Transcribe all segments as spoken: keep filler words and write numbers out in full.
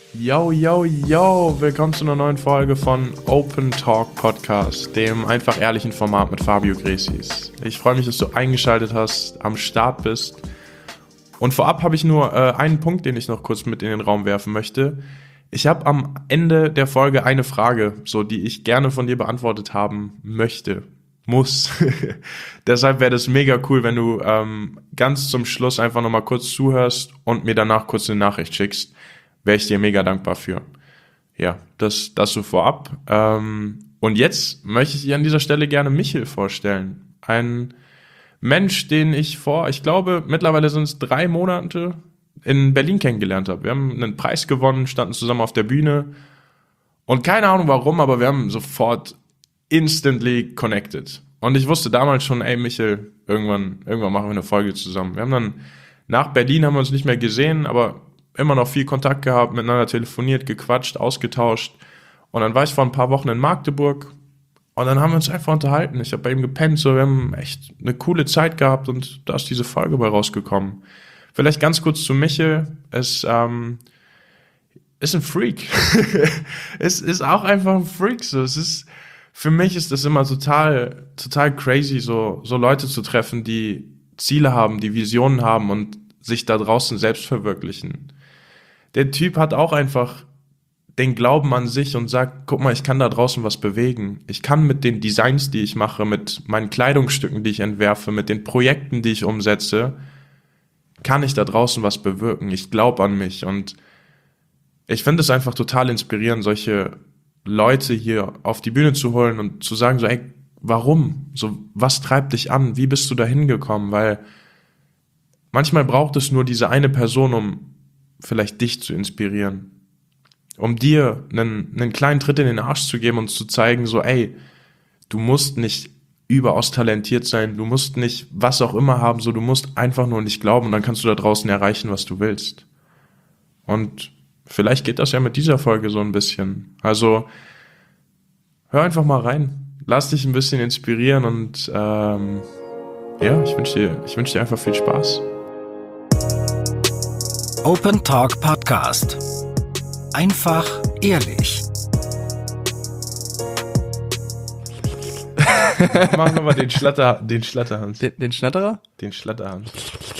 Yo, yo, yo, willkommen zu einer neuen Folge von Open Talk Podcast, dem einfach ehrlichen Format mit Fabio Gresis. Ich freue mich, dass du eingeschaltet hast, am Start bist. Und vorab habe ich nur äh, einen Punkt, den ich noch kurz mit in den Raum werfen möchte. Ich habe am Ende der Folge eine Frage, so die ich gerne von dir beantwortet haben möchte, muss. Deshalb wäre das mega cool, wenn du ähm, ganz zum Schluss einfach nochmal kurz zuhörst und mir danach kurz eine Nachricht schickst. Wäre ich dir mega dankbar für. Ja, das, das so vorab. Ähm, und jetzt möchte ich dir an dieser Stelle gerne Michel vorstellen. Ein Mensch, den ich vor, ich glaube, mittlerweile sind es drei Monate in Berlin kennengelernt habe. Wir haben einen Preis gewonnen, standen zusammen auf der Bühne und keine Ahnung warum, aber wir haben sofort instantly connected. Und ich wusste damals schon, ey Michel, irgendwann, irgendwann machen wir eine Folge zusammen. Wir haben dann nach Berlin haben wir uns nicht mehr gesehen, aber immer noch viel Kontakt gehabt, miteinander telefoniert, gequatscht, ausgetauscht. Und dann war ich vor ein paar Wochen in Magdeburg und dann haben wir uns einfach unterhalten. Ich habe bei ihm gepennt, so, wir haben echt eine coole Zeit gehabt und da ist diese Folge bei rausgekommen. Vielleicht ganz kurz zu Michel. Es ähm, ist ein Freak. Es ist auch einfach ein Freak. So, es ist, für mich ist das immer total, total crazy, so, so Leute zu treffen, die Ziele haben, die Visionen haben und sich da draußen selbst verwirklichen. Der Typ hat auch einfach den Glauben an sich und sagt, guck mal, ich kann da draußen was bewegen. Ich kann mit den Designs, die ich mache, mit meinen Kleidungsstücken, die ich entwerfe, mit den Projekten, die ich umsetze, kann ich da draußen was bewirken. Ich glaube an mich und ich finde es einfach total inspirierend, solche Leute hier auf die Bühne zu holen und zu sagen so, ey, warum? So, was treibt dich an? Wie bist du da hingekommen? Weil manchmal braucht es nur diese eine Person, um vielleicht dich zu inspirieren. Um dir einen, einen kleinen Tritt in den Arsch zu geben und zu zeigen, so, ey, du musst nicht überaus talentiert sein, du musst nicht was auch immer haben, so, du musst einfach nur nicht glauben und dann kannst du da draußen erreichen, was du willst. Und vielleicht geht das ja mit dieser Folge so ein bisschen. Also, hör einfach mal rein. Lass dich ein bisschen inspirieren und ähm, ja, ich wünsche dir, ich wünsche dir einfach viel Spaß. Open Talk Podcast. Einfach ehrlich. Mach nochmal den Schlatter, den Schlatterhand. Den, den Schnatterer? Den Schlatterhand.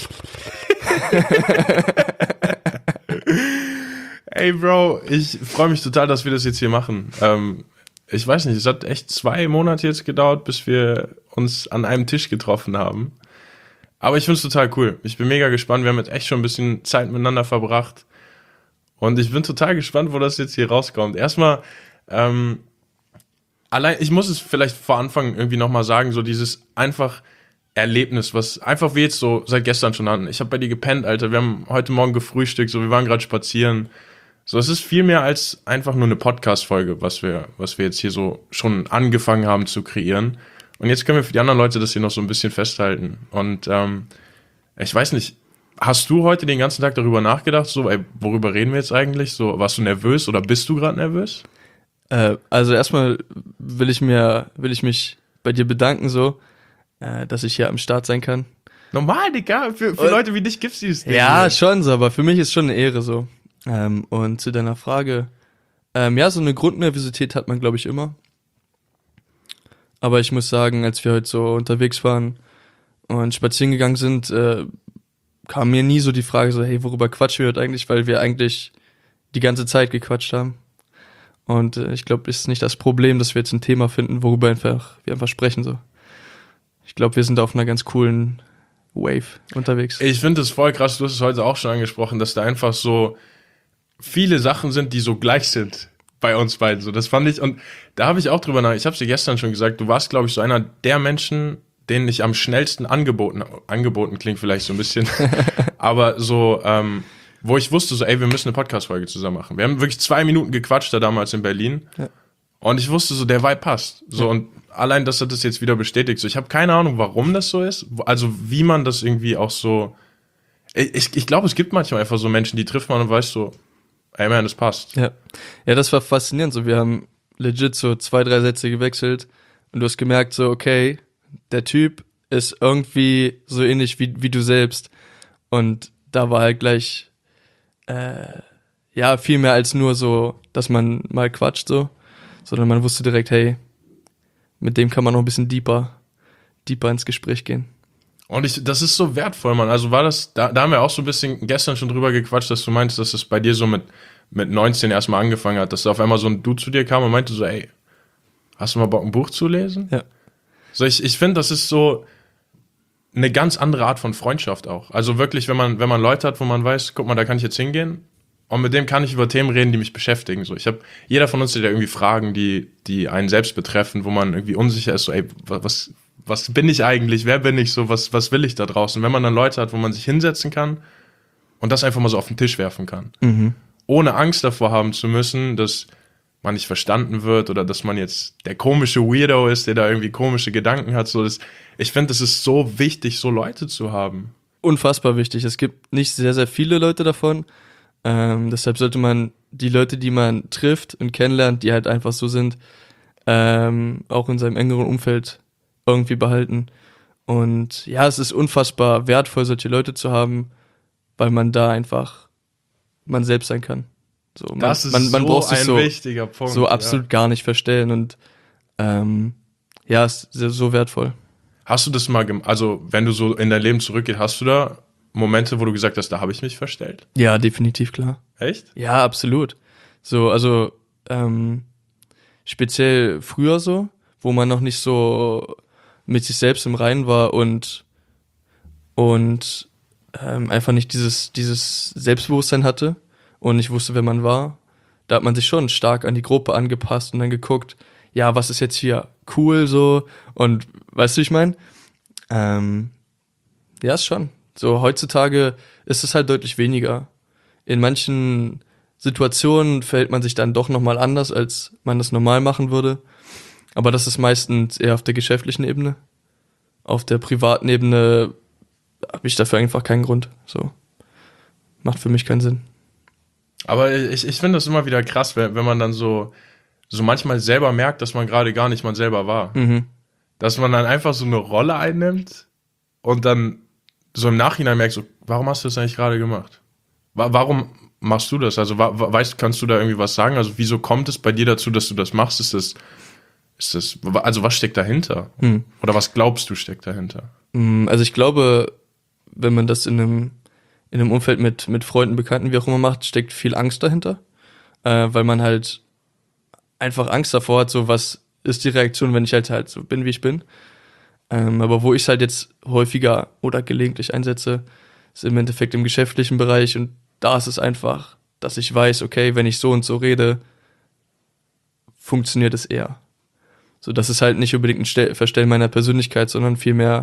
Ey, Bro, ich freue mich total, dass wir das jetzt hier machen. Ähm, ich weiß nicht, es hat echt zwei Monate jetzt gedauert, bis wir uns an einem Tisch getroffen haben. Aber ich finde es total cool. Ich bin mega gespannt. Wir haben jetzt echt schon ein bisschen Zeit miteinander verbracht. Und ich bin total gespannt, wo das jetzt hier rauskommt. Erstmal, ähm, allein, ich muss es vielleicht vor Anfang irgendwie nochmal sagen, so dieses einfach Erlebnis, was einfach wir jetzt so seit gestern schon hatten. Ich habe bei dir gepennt, Alter. Wir haben heute Morgen gefrühstückt, so wir waren gerade spazieren. So, es ist viel mehr als einfach nur eine Podcast-Folge, was wir, was wir jetzt hier so schon angefangen haben zu kreieren. Und jetzt können wir für die anderen Leute das hier noch so ein bisschen festhalten. Und ähm, ich weiß nicht, hast du heute den ganzen Tag darüber nachgedacht, so, ey, worüber reden wir jetzt eigentlich? So, warst du nervös oder bist du gerade nervös? Äh, also erstmal will ich mir, will ich mich bei dir bedanken, so, äh, dass ich hier am Start sein kann. Normal, Digga, für, für Und, Leute wie dich gibt's dieses Ding. Ja, hier. schon so, aber für mich ist schon eine Ehre so. Ähm, und zu deiner Frage, ähm, ja, so eine Grundnervosität hat man, glaube ich, immer. Aber ich muss sagen, als wir heute so unterwegs waren und spazieren gegangen sind, äh, kam mir nie so die Frage so, hey, worüber quatschen wir heute eigentlich, weil wir eigentlich die ganze Zeit gequatscht haben. Und äh, ich glaube, es ist nicht das Problem, dass wir jetzt ein Thema finden, worüber einfach wir einfach sprechen so. Ich glaube, wir sind auf einer ganz coolen Wave unterwegs. Ich finde es voll krass, du hast es heute auch schon angesprochen, dass da einfach so viele Sachen sind, die so gleich sind bei uns beiden. So, das fand ich, und da habe ich auch drüber nach. Ich habe es dir gestern schon gesagt, du warst, glaube ich, so einer der Menschen, denen ich am schnellsten angeboten, angeboten klingt vielleicht so ein bisschen, aber so, ähm, wo ich wusste so, ey, wir müssen eine Podcast-Folge zusammen machen. Wir haben wirklich zwei Minuten gequatscht da damals in Berlin. Ja. Und ich wusste so, der Vibe passt. So, ja. Und allein, dass er das jetzt wieder bestätigt. So, ich habe keine Ahnung, warum das so ist. Also, wie man das irgendwie auch so, ich, ich glaube, es gibt manchmal einfach so Menschen, die trifft man und weiß so, ey man, das passt. Ja. Ja, das war faszinierend. So, wir haben legit so zwei, drei Sätze gewechselt und du hast gemerkt so, okay, der Typ ist irgendwie so ähnlich wie, wie du selbst. Und da war halt gleich, äh, ja, viel mehr als nur so, dass man mal quatscht so, sondern man wusste direkt, hey, mit dem kann man noch ein bisschen deeper, deeper ins Gespräch gehen. Und ich, das ist so wertvoll, Mann. Also war das, da, da haben wir auch so ein bisschen gestern schon drüber gequatscht, dass du meintest, dass es bei dir so mit, mit neunzehn erstmal angefangen hat, dass da auf einmal so ein Dude zu dir kam und meinte so, ey, hast du mal Bock, ein Buch zu lesen? Ja. So, ich, ich finde, das ist so eine ganz andere Art von Freundschaft auch. Also wirklich, wenn man, wenn man Leute hat, wo man weiß, guck mal, da kann ich jetzt hingehen und mit dem kann ich über Themen reden, die mich beschäftigen. So, ich habe, jeder von uns hat ja irgendwie Fragen, die, die einen selbst betreffen, wo man irgendwie unsicher ist, so, ey, was, was bin ich eigentlich? Wer bin ich so? Was, was will ich da draußen? Wenn man dann Leute hat, wo man sich hinsetzen kann und das einfach mal so auf den Tisch werfen kann. Mhm. Ohne Angst davor haben zu müssen, dass man nicht verstanden wird oder dass man jetzt der komische Weirdo ist, der da irgendwie komische Gedanken hat. So, das, ich finde, es ist so wichtig, so Leute zu haben. Unfassbar wichtig. Es gibt nicht sehr, sehr viele Leute davon. Ähm, deshalb sollte man die Leute, die man trifft und kennenlernt, die halt einfach so sind, ähm, auch in seinem engeren Umfeld irgendwie behalten. Und ja, es ist unfassbar wertvoll, solche Leute zu haben, weil man da einfach man selbst sein kann. So, man, Das ist man, man so braucht sich ein so, wichtiger Punkt. so absolut ja. gar nicht verstellen. Und ähm, ja, es ist sehr, so wertvoll. Hast du das mal gemacht? Also, wenn du so in dein Leben zurückgehst, hast du da Momente, wo du gesagt hast, da habe ich mich verstellt? Ja, definitiv, klar. Echt? Ja, absolut. So, also ähm, speziell früher so, wo man noch nicht so mit sich selbst im Reinen war und und ähm, einfach nicht dieses dieses Selbstbewusstsein hatte und nicht wusste, wer man war. Da hat man sich schon stark an die Gruppe angepasst und dann geguckt, ja, was ist jetzt hier cool so und weißt du, ich meine, ähm, ja, ist schon. So heutzutage ist es halt deutlich weniger. In manchen Situationen verhält man sich dann doch nochmal anders, als man das normal machen würde. Aber das ist meistens eher auf der geschäftlichen Ebene. Auf der privaten Ebene habe ich dafür einfach keinen Grund. So. Macht für mich keinen Sinn. Aber ich, ich finde das immer wieder krass, wenn, wenn man dann so, so manchmal selber merkt, dass man gerade gar nicht man selber war. Mhm. Dass man dann einfach so eine Rolle einnimmt und dann so im Nachhinein merkt, so, warum hast du das eigentlich gerade gemacht? Wa- Warum machst du das? Also wa- wa- weißt, kannst du da irgendwie was sagen? Also wieso kommt es bei dir dazu, dass du das machst? Ist das, ist das, also was steckt dahinter? Mhm. Oder was glaubst du steckt dahinter? Also ich glaube, wenn man das in einem, in einem Umfeld mit, mit Freunden, Bekannten, wie auch immer macht, steckt viel Angst dahinter. Äh, weil man halt einfach Angst davor hat, so was ist die Reaktion, wenn ich halt halt so bin, wie ich bin. Ähm, aber wo ich es halt jetzt häufiger oder gelegentlich einsetze, ist im Endeffekt im geschäftlichen Bereich und da ist es einfach, dass ich weiß, okay, wenn ich so und so rede, funktioniert es eher. So, das ist halt nicht unbedingt ein Stel- Verstellen meiner Persönlichkeit, sondern vielmehr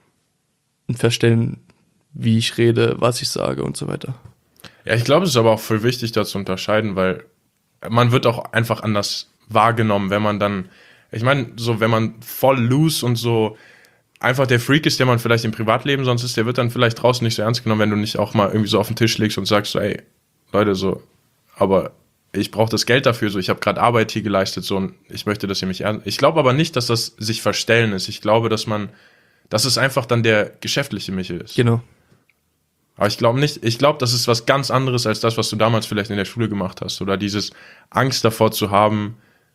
ein Verstellen, wie ich rede, was ich sage und so weiter. Ja, ich glaube, es ist aber auch voll wichtig, da zu unterscheiden, weil man wird auch einfach anders wahrgenommen, wenn man dann, ich meine, so wenn man voll loose und so einfach der Freak ist, der man vielleicht im Privatleben sonst ist, der wird dann vielleicht draußen nicht so ernst genommen, wenn du nicht auch mal irgendwie so auf den Tisch legst und sagst so, ey, Leute, so, aber ich brauche das Geld dafür, so, ich habe gerade Arbeit hier geleistet, so, und ich möchte, dass ihr mich ernst. Ich glaube aber nicht, dass das sich verstellen ist. Ich glaube, dass man, dass es einfach dann der geschäftliche Michel ist. Genau. Aber ich glaube nicht, ich glaube, das ist was ganz anderes als das, was du damals vielleicht in der Schule gemacht hast. Oder dieses Angst davor zu haben,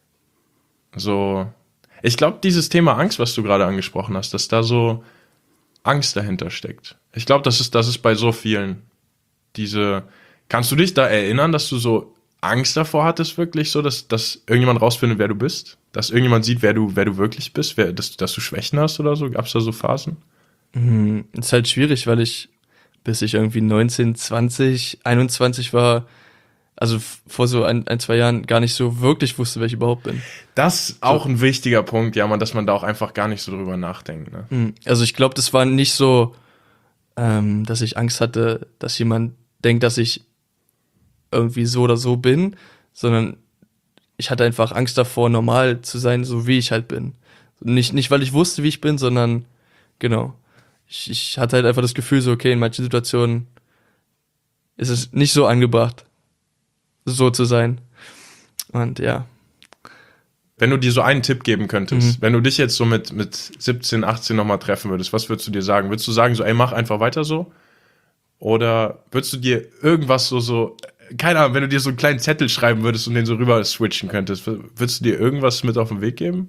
so. Ich glaube, dieses Thema Angst, was du gerade angesprochen hast, dass da so Angst dahinter steckt. Ich glaube, das ist, das ist bei so vielen diese. Kannst du dich da erinnern, dass du so Angst davor hattest, wirklich so, dass, dass irgendjemand rausfindet, wer du bist? Dass irgendjemand sieht, wer du, wer du wirklich bist? Wer, dass, dass du Schwächen hast oder so? Gab es da so Phasen? Mhm. Ist halt schwierig, weil ich, bis ich irgendwie neunzehn, zwanzig, einundzwanzig war, also vor so ein, ein, zwei Jahren gar nicht so wirklich wusste, wer ich überhaupt bin. Das ist auch ein wichtiger Punkt, ja, man, dass man da auch einfach gar nicht so drüber nachdenkt. Ne? Also ich glaube, das war nicht so, ähm, dass ich Angst hatte, dass jemand denkt, dass ich irgendwie so oder so bin, sondern ich hatte einfach Angst davor, normal zu sein, so wie ich halt bin. Nicht, nicht weil ich wusste, wie ich bin, sondern genau. Ich, ich hatte halt einfach das Gefühl, so okay, in manchen Situationen ist es nicht so angebracht, so zu sein. Und ja. Wenn du dir so einen Tipp geben könntest, Mhm. wenn du dich jetzt so mit, mit siebzehn, achtzehn nochmal treffen würdest, was würdest du dir sagen? Würdest du sagen, so, ey, mach einfach weiter so? Oder würdest du dir irgendwas so, so keine Ahnung, wenn du dir so einen kleinen Zettel schreiben würdest und den so rüber switchen könntest, würdest du dir irgendwas mit auf den Weg geben?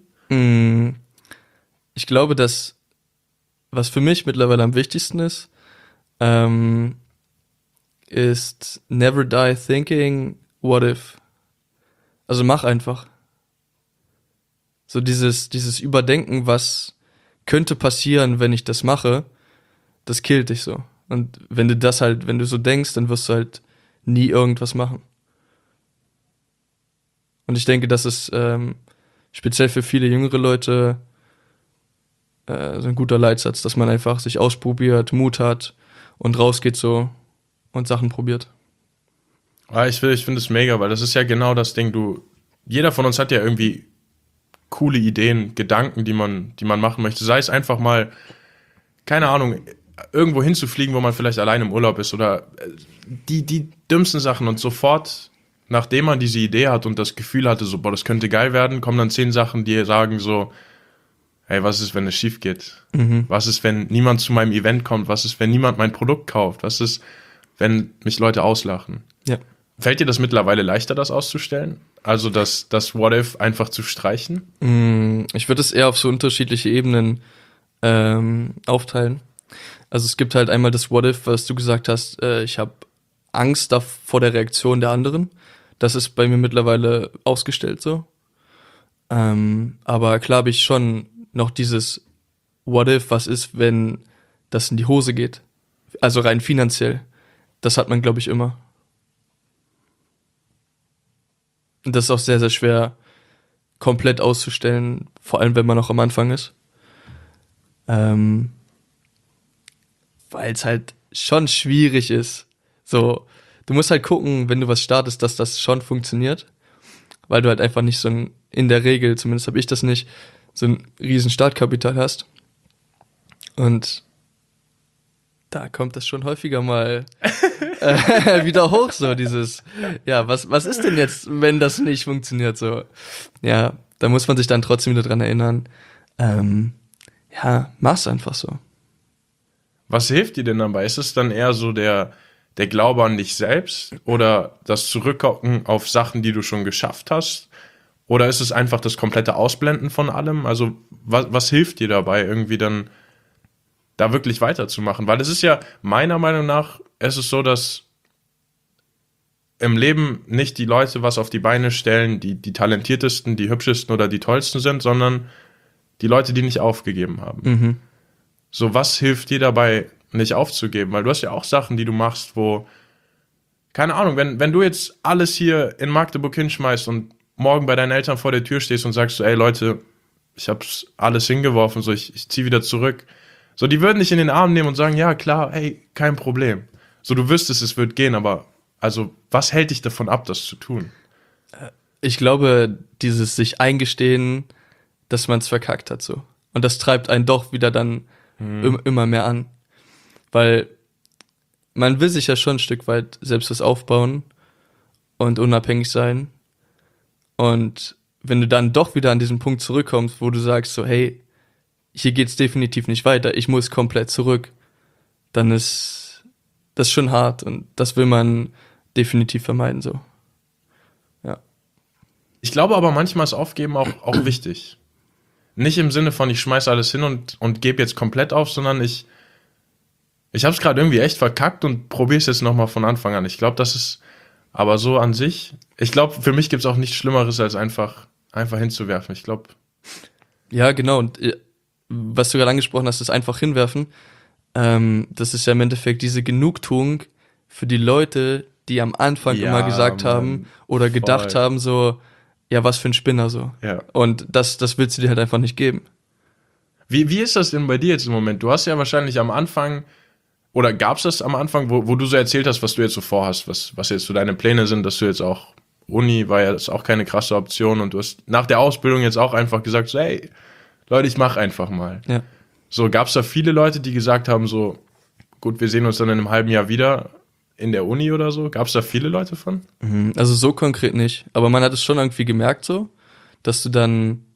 Ich glaube, dass, was für mich mittlerweile am wichtigsten ist, ähm, ist never die thinking, what if? Also mach einfach. So dieses, dieses Überdenken, was könnte passieren, wenn ich das mache, das killt dich so. Und wenn du das halt, wenn du so denkst, dann wirst du halt nie irgendwas machen. Und ich denke, das ist ähm, speziell für viele jüngere Leute äh, so ein guter Leitsatz, dass man einfach sich ausprobiert, Mut hat und rausgeht so und Sachen probiert. Ah, ich finde ich finde es mega, weil das ist ja genau das Ding, du, jeder von uns hat ja irgendwie coole Ideen, Gedanken, die man, die man machen möchte. Sei es einfach mal, keine Ahnung, irgendwo hinzufliegen, wo man vielleicht allein im Urlaub ist oder die, die dümmsten Sachen und sofort, nachdem man diese Idee hat und das Gefühl hatte, so, boah, das könnte geil werden, kommen dann zehn Sachen, die sagen so, hey, was ist, wenn es schief geht? Mhm. Was ist, wenn niemand zu meinem Event kommt? Was ist, wenn niemand mein Produkt kauft? Was ist, wenn mich Leute auslachen? Ja. Fällt dir das mittlerweile leichter, das auszustellen? Also das, das What If einfach zu streichen? Ich würde es eher auf so unterschiedliche Ebenen ähm, aufteilen. Also es gibt halt einmal das What If, was du gesagt hast, äh, ich habe Angst da, vor der Reaktion der anderen. Das ist bei mir mittlerweile ausgestellt so. Ähm, aber klar habe ich schon noch dieses What If, was ist, wenn das in die Hose geht. Also rein finanziell. Das hat man, glaube ich, immer. Und das ist auch sehr, sehr schwer komplett auszustellen, vor allem wenn man noch am Anfang ist. Ähm, weil es halt schon schwierig ist. So, du musst halt gucken, wenn du was startest, dass das schon funktioniert. Weil du halt einfach nicht so ein, in der Regel, zumindest habe ich das nicht, so ein riesen Startkapital hast. Und da kommt das schon häufiger mal äh, wieder hoch, so dieses, ja, was, was ist denn jetzt, wenn das nicht funktioniert, so. Ja, da muss man sich dann trotzdem wieder dran erinnern. Ähm, ja, mach's einfach so. Was hilft dir denn dabei? Ist es dann eher so der, der Glaube an dich selbst oder das Zurückgucken auf Sachen, die du schon geschafft hast? Oder ist es einfach das komplette Ausblenden von allem? Also was, was hilft dir dabei, irgendwie dann da wirklich weiterzumachen? Weil es ist ja meiner Meinung nach, es ist so, dass im Leben nicht die Leute was auf die Beine stellen, die die talentiertesten, die hübschesten oder die tollsten sind, sondern die Leute, die nicht aufgegeben haben. Mhm. So, was hilft dir dabei, nicht aufzugeben? Weil du hast ja auch Sachen, die du machst, wo, keine Ahnung, wenn, wenn du jetzt alles hier in Magdeburg hinschmeißt und morgen bei deinen Eltern vor der Tür stehst und sagst so, ey Leute, ich hab's alles hingeworfen, so ich, ich zieh wieder zurück. So, die würden dich in den Arm nehmen und sagen, ja klar, ey, kein Problem. So, du wüsstest, es wird gehen, aber also, was hält dich davon ab, das zu tun? Ich glaube, dieses sich eingestehen, dass man es verkackt hat, so. Und das treibt einen doch wieder dann Mhm. im, immer mehr an. Weil man will sich ja schon ein Stück weit selbst was aufbauen und unabhängig sein. Und wenn du dann doch wieder an diesen Punkt zurückkommst, wo du sagst so, hey, hier geht's definitiv nicht weiter, ich muss komplett zurück, dann ist das schon hart und das will man definitiv vermeiden, so. Ja. Ich glaube aber manchmal ist Aufgeben auch, auch wichtig. Nicht im Sinne von, ich schmeiß alles hin und, und gebe jetzt komplett auf, sondern ich ich habe es gerade irgendwie echt verkackt und probiere es jetzt nochmal von Anfang an. Ich glaube, das ist aber so an sich, ich glaube, für mich gibt es auch nichts Schlimmeres, als einfach, einfach hinzuwerfen. Ich glaube. Ja, genau. Und äh, was du gerade angesprochen hast, ist einfach hinwerfen. Ähm, das ist ja im Endeffekt diese Genugtuung für die Leute, die am Anfang Ja, immer gesagt Mann, haben oder gedacht voll. haben, so, ja, was für ein Spinner, so. Ja. Und das, das willst du dir halt einfach nicht geben. Wie, wie ist das denn bei dir jetzt im Moment? Du hast ja wahrscheinlich am Anfang, oder gab es das am Anfang, wo, wo du so erzählt hast, was du jetzt so vorhast, was, was jetzt so deine Pläne sind, dass du jetzt auch, Uni war ja jetzt auch keine krasse Option und du hast nach der Ausbildung jetzt auch einfach gesagt, so, hey, Leute, ich mach einfach mal. Ja. So, gab es da viele Leute, die gesagt haben, so, gut, wir sehen uns dann in einem halben Jahr wieder in der Uni oder so? Gab es da viele Leute von? Mhm, also so konkret nicht. Aber man hat es schon irgendwie gemerkt, so, dass du dann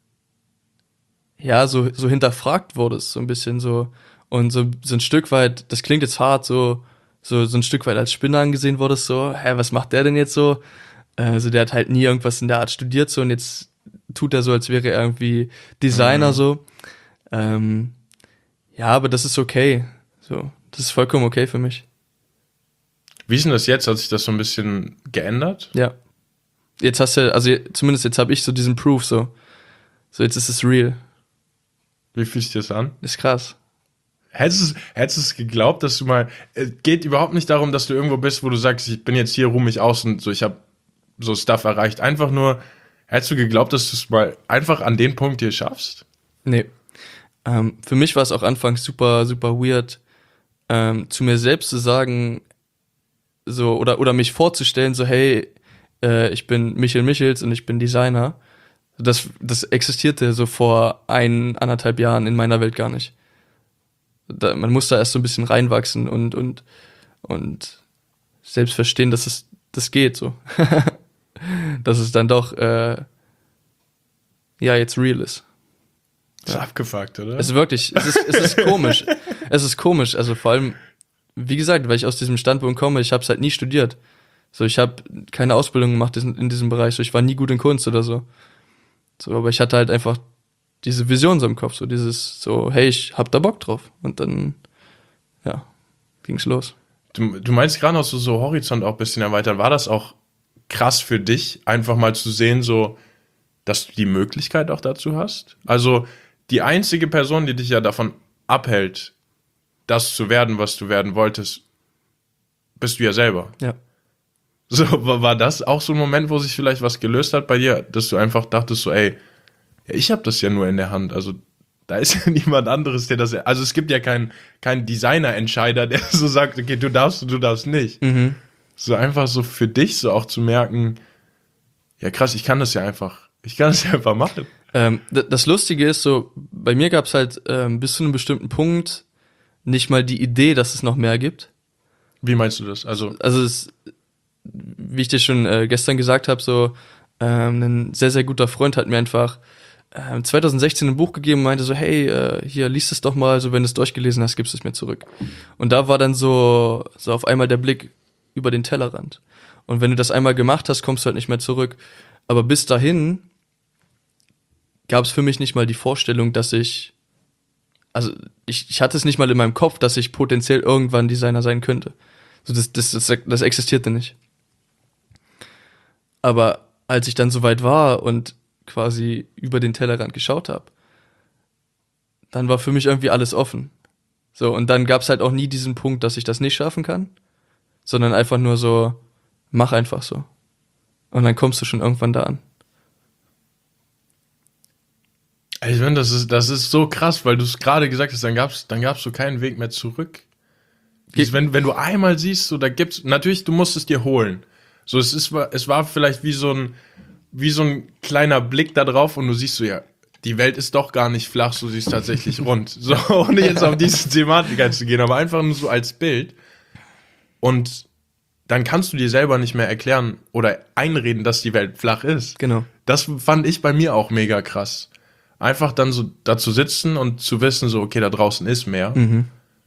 ja so, so hinterfragt wurdest, so ein bisschen so. Und so, so ein Stück weit, das klingt jetzt hart, so, so, so ein Stück weit als Spinner angesehen wurdest, so, hä, was macht der denn jetzt so? Also der hat halt nie irgendwas in der Art studiert, so, und jetzt tut er so, als wäre er irgendwie Designer, Mhm. so. Ähm, ja, aber das ist okay, so, das ist vollkommen okay für mich. Wie ist denn das jetzt? Hat sich das so ein bisschen geändert? Ja. Jetzt hast du, also zumindest jetzt habe ich so diesen Proof, so. So, jetzt ist es real. Wie fühlt sich das an? Ist krass. Hättest du es, hättest du es geglaubt, dass du mal. Es geht überhaupt nicht darum, dass du irgendwo bist, wo du sagst, ich bin jetzt hier, ruh mich aus und so, ich habe so Stuff erreicht. Einfach nur, hättest du geglaubt, dass du es mal einfach an den Punkt hier schaffst? Nee. Ähm, für mich war es auch anfangs super, super weird, ähm, zu mir selbst zu sagen, so, oder, oder mich vorzustellen, so, hey, äh, ich bin Michel Michels und ich bin Designer. Das, das existierte so vor ein, anderthalb Jahren in meiner Welt gar nicht. Da, man muss da erst so ein bisschen reinwachsen und, und, und selbst verstehen, dass es, das geht so. Dass es dann doch, äh, ja, jetzt real ist. Das ist abgefuckt, oder? Es ist wirklich, es ist, es ist komisch. Es ist komisch, also vor allem, wie gesagt, weil ich aus diesem Standpunkt komme, ich habe es halt nie studiert. So, ich habe keine Ausbildung gemacht in, in diesem Bereich, so, ich war nie gut in Kunst oder so. So, aber ich hatte halt einfach diese Vision so im Kopf, so dieses, so, hey, ich hab da Bock drauf. Und dann, ja, ging's los. Du, du meinst gerade noch so, so Horizont auch ein bisschen erweitern. War das auch krass für dich, einfach mal zu sehen, so, dass du die Möglichkeit auch dazu hast? Also, die einzige Person, die dich ja davon abhält, das zu werden, was du werden wolltest, bist du ja selber. Ja. So, war war das auch so ein Moment, wo sich vielleicht was gelöst hat bei dir, dass du einfach dachtest so, ey, ja, ich habe das ja nur in der Hand, also da ist ja niemand anderes, der das, also es gibt ja keinen keinen Designer-Entscheider, der so sagt, okay, du darfst, du darfst nicht. Mhm. So einfach so für dich so auch zu merken, ja krass, ich kann das ja einfach, ich kann das ja einfach machen. Ähm, d- das Lustige ist so, bei mir gab's halt ähm, bis zu einem bestimmten Punkt nicht mal die Idee, dass es noch mehr gibt. Wie meinst du das? Also, Also es, wie ich dir schon äh, gestern gesagt habe, so ähm, ein sehr, sehr guter Freund hat mir einfach ähm, zwanzig sechzehn ein Buch gegeben und meinte so, hey, äh, hier, lies es doch mal, so wenn du es durchgelesen hast, gibst du es mir zurück. Und da war dann so, so auf einmal der Blick über den Tellerrand. Und wenn du das einmal gemacht hast, kommst du halt nicht mehr zurück. Aber bis dahin gab es für mich nicht mal die Vorstellung, dass ich, also ich, ich hatte es nicht mal in meinem Kopf, dass ich potenziell irgendwann Designer sein könnte. So, das, das, das, das existierte nicht. Aber als ich dann soweit war und quasi über den Tellerrand geschaut habe, dann war für mich irgendwie alles offen. So, und dann gab es halt auch nie diesen Punkt, dass ich das nicht schaffen kann, sondern einfach nur so, mach einfach so. Und dann kommst du schon irgendwann da an. ich finde, das ist, das ist so krass, weil du es gerade gesagt hast, dann gab's, dann gab's so keinen Weg mehr zurück. Ge- Wenn, wenn du einmal siehst, so, da gibt's, natürlich, du musst es dir holen. So, es ist, es war vielleicht wie so ein, wie so ein kleiner Blick da drauf und du siehst so, ja, die Welt ist doch gar nicht flach, so sie ist tatsächlich rund. So, ohne jetzt auf diese Thematik einzugehen, aber einfach nur so als Bild. Und dann kannst du dir selber nicht mehr erklären oder einreden, dass die Welt flach ist. Genau. Das fand ich bei mir auch mega krass. Einfach dann so da zu sitzen und zu wissen, so, okay, da draußen ist mehr. Mhm.